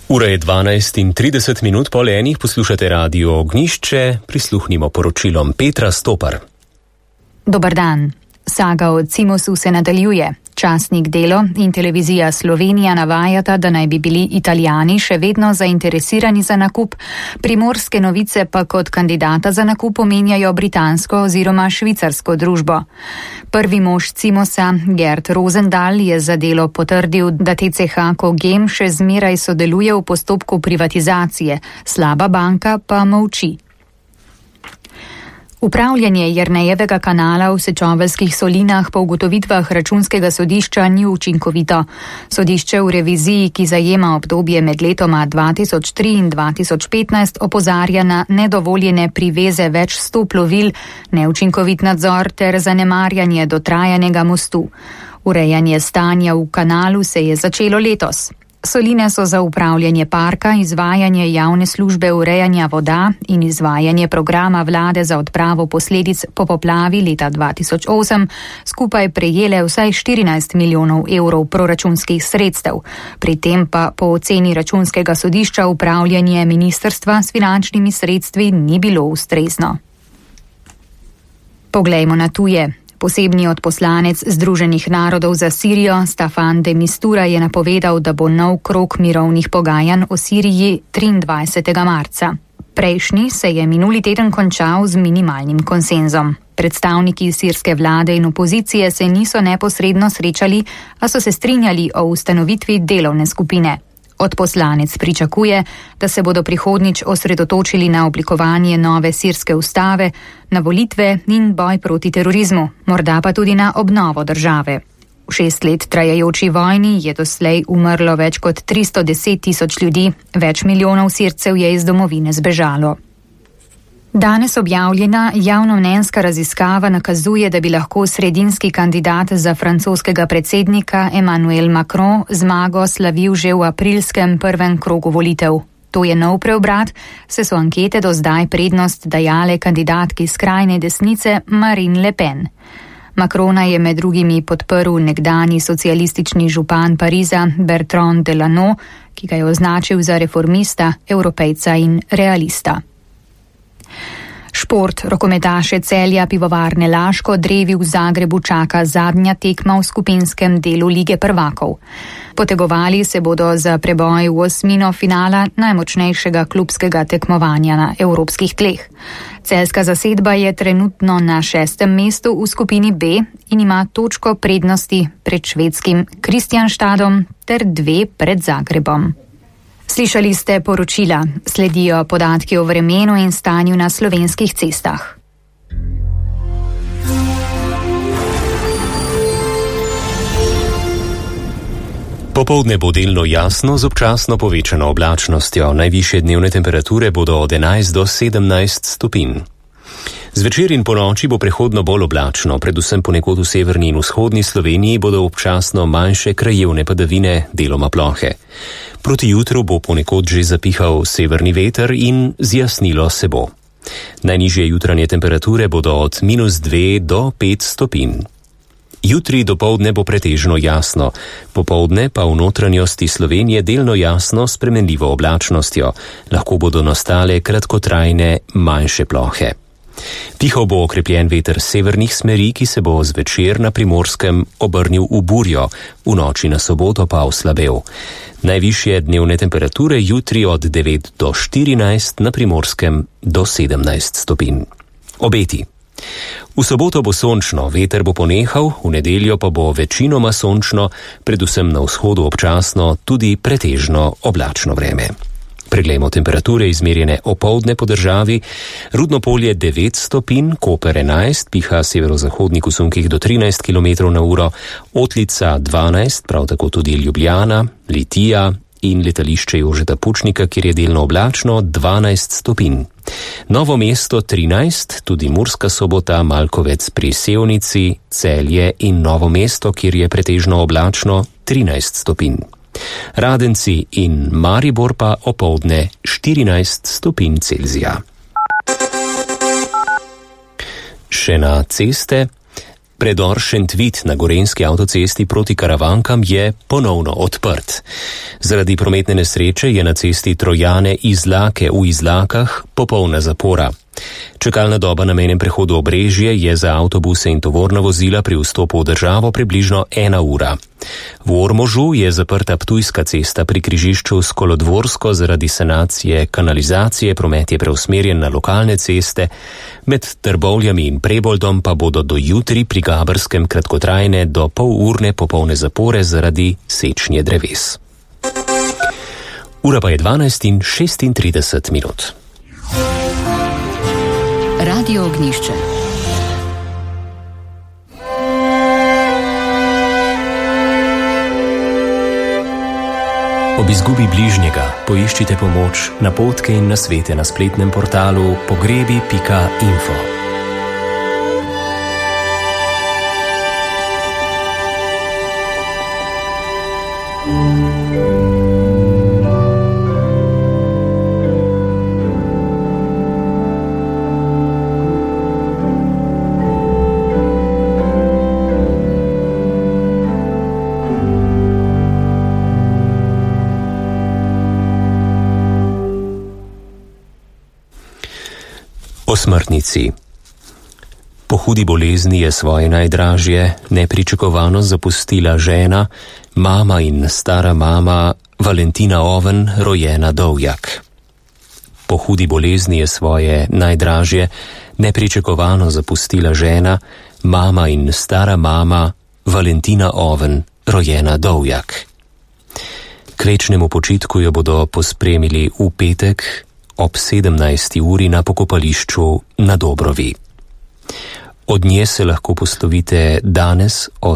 Ura je 12:30, pol enih, poslušate Radio Ognjišče, prisluhnimo poročilom Petra Stopar. Dobar dan. Saga o Cimosu se nadaljuje. Časnik Delo in televizija Slovenija navajata, da naj bi bili Italijani še vedno zainteresirani za nakup, Primorske novice pa kot kandidata za nakup omenjajo britansko oziroma švicarsko družbo. Prvi mož Cimosa, Gerd Rosendahl, je za Delo potrdil, da TCH Kogem še zmeraj sodeluje v postopku privatizacije, slaba banka pa molči. Upravljanje Jernejevega kanala v Sečoveljskih solinah po ugotovitvah Računskega sodišča ni učinkovito. Sodišče v reviziji, ki zajema obdobje med letoma 2003 in 2015, opozarja na nedovoljene priveze več 100 plovil, neučinkovit nadzor ter zanemarjanje dotrajanega mostu. Urejanje stanja v kanalu se je začelo letos. Soline so za upravljanje parka, izvajanje javne službe urejanja voda in izvajanje programa vlade za odpravo posledic po poplavi leta 2008 skupaj prejele vsaj 14 milijonov evrov proračunskih sredstev. Pri tem pa po oceni Računskega sodišča upravljanje ministrstva s finančnimi sredstvi ni bilo ustrezno. Poglejmo na tuje. Posebni odposlanec Združenih narodov za Sirijo Staffan de Mistura je napovedal, da bo nov krog mirovnih pogajanj o Siriji 23. marca. Prejšnji se je minuli teden končal z minimalnim konsenzom. Predstavniki sirske vlade in opozicije se niso neposredno srečali, a so se strinjali o ustanovitvi delovne skupine. Odposlanec pričakuje, da se bodo prihodnjič osredotočili na oblikovanje nove sirske ustave, na volitve in boj proti terorizmu, morda pa tudi na obnovo države. V 6 let trajajoči vojni je doslej umrlo več kot 310 tisoč ljudi, več milijonov Sircev je iz domovine zbežalo. Danes objavljena javnomnenjska raziskava nakazuje, da bi lahko sredinski kandidat za francoskega predsednika Emmanuel Macron zmago slavil že v aprilskem prvem krogu volitev. To je nov preobrat, saj so ankete do zdaj prednost dajale kandidatki skrajne desnice Marine Le Pen. Macrona je med drugimi podprl nekdanji socialistični župan Pariza Bertrand Delanoë, ki ga je označil za reformista, evropejca in realista. Šport. Rokometaše Celja Pivovarne Laško drevi v Zagrebu čaka zadnja tekma v skupinskem delu Lige prvakov. Potegovali se bodo za preboj v osmino finala najmočnejšega klubskega tekmovanja na evropskih tleh. Celjska zasedba je trenutno na 6. mestu v skupini B in ima točko prednosti pred švedskim Kristianstadom ter 2 pred Zagrebom. Slišali ste poročila, sledijo podatki o vremenu in stanju na slovenskih cestah. Popoldne bo delno jasno z občasno povečano oblačnostjo. Najvišje dnevne temperature bodo od 11 do 17 stopinj. Zvečer in ponoči bo prehodno bolj oblačno, predvsem ponekod v severni in vzhodni Sloveniji bodo občasno manjše krajevne padavine, deloma plohe. Proti jutru bo ponekod že zapihal severni veter in zjasnilo se bo. Najnižje jutranje temperature bodo od -2 do 5 stopinj. Jutri dopoldne bo pretežno jasno, popoldne pa v notranjosti Slovenije delno jasno s spremenljivo oblačnostjo. Lahko bodo nastale kratkotrajne manjše plohe. Pihal bo okrepljen veter severnih smeri, ki se bo zvečer na Primorskem obrnil v burjo, v noči na soboto pa oslabel. Najvišje dnevne temperature jutri od 9 do 14, na Primorskem do 17 stopinj. Obeti. V soboto bo sončno, veter bo ponehal, v nedeljo pa bo večinoma sončno, predvsem na vzhodu občasno, tudi pretežno oblačno vreme. Preglejmo temperature izmerjene opoldne po državi. Rudno Polje 9 stopinj, Koper 11, piha severozahodnik v sunkih do 13 km/h, Otlica 12, prav tako tudi Ljubljana, Litija in letališče Jožeta Pučnika, kjer je delno oblačno, 12 stopinj. Novo mesto 13, tudi Murska Sobota, Malkovec pri Sevnici, Celje in Novo mesto, kjer je pretežno oblačno, 13 stopinj. Radenci in Maribor pa opoldne 14 stopinj Celzija. Še na ceste. Predor Šentvid na gorenjski avtocesti proti Karavankam je ponovno odprt. Zaradi prometne nesreče je na cesti Trojane Izlake v Izlakah popolna zapora. Čakalna doba na mejnem prehodu Obrežje je za avtobuse in tovorna vozila pri vstopu v državo približno 1 ura. V Ormožu je zaprta Ptujska cesta pri križišču s Kolodvorsko zaradi sanacije kanalizacije, promet je preusmerjen na lokalne ceste, med Trbovljami in Preboldom pa bodo do jutri pri Gabrskem kratkotrajne do polurne popolne zapore zaradi sečnje dreves. Ura pa je 12:36. Radio Ognjišče. Ob izgubi bližnjega poiščite pomoč, napotke in nasvete na spletnem portalu pogrebi.info. O smrtnici. Po hudi bolezni je svoje najdražje nepričakovano zapustila žena, mama in stara mama Valentina Oven, rojena Dovjak. Po hudi bolezni je svoje najdražje nepričakovano zapustila žena, mama in stara mama Valentina Oven, rojena Dovjak. K večnemu počitku jo bodo pospremili v petek ob 17. uri na pokopališču na Dobrovi. Od nje se lahko poslovite danes o